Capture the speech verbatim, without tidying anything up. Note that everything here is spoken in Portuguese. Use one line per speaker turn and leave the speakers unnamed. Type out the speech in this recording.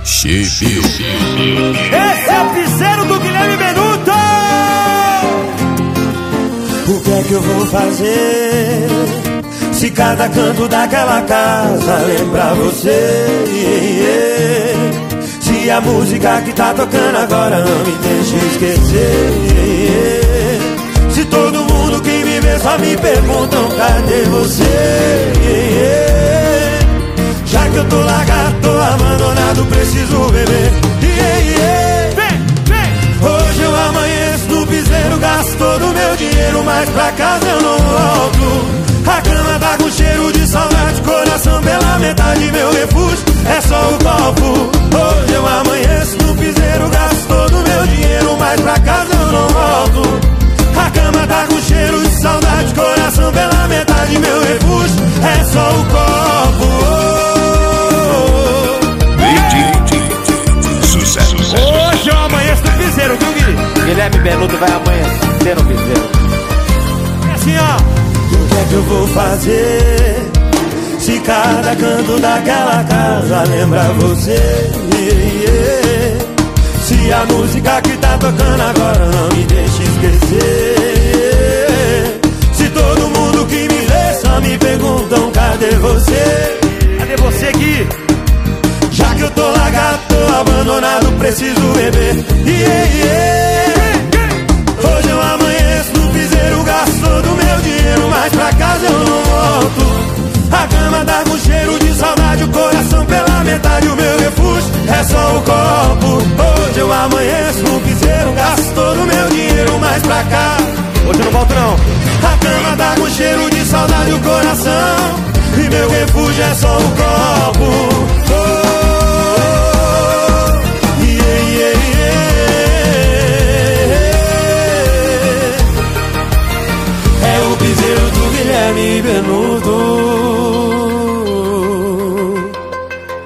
Chibi.
Esse é o piseiro do Guilherme Benuto.
O que é que eu vou fazer se cada canto daquela casa lembrar você? Se a música que tá tocando agora não me deixa esquecer. Se todo mundo que me vê só me perguntam cadê você? Já que eu tô largado, tô abandonado, preciso beber.
Vem, vem.
Hoje eu amanheço no piseiro, gasto todo o meu dinheiro, mas pra casa eu não volto. A cama tá com cheiro de saudade, coração pela metade, meu refúgio é só o copo. Hoje eu amanheço no piseiro, gasto todo o meu dinheiro, mas pra casa eu não volto. A cama tá com cheiro de saudade, coração pela metade, meu refúgio é só o copo.
Sucesso.
Hoje eu amanheço no piseiro, viu, Gui?
Guilherme Benuto vai amanhecer no piseiro.
É assim, ó.
O que é que eu vou fazer se cada canto daquela casa lembra você? Se a música que tá tocando agora não me deixa esquecer. Se todo mundo que me vê só me perguntam cadê você?
Cadê você, Gui?
Já que eu tô largado, tô abandonado, preciso beber. Yeah, yeah. Hoje eu amanheço no piseiro, gasto todo o meu dinheiro, mas pra casa eu não volto. A cama tá com cheiro de saudade, o coração pela metade, o meu refúgio é só o copo. Hoje eu amanheço no piseiro, gasto todo o meu dinheiro, mas pra cá
Hoje eu não volto, não.
a cama tá com cheiro de saudade, o coração, e meu refúgio é só o copo.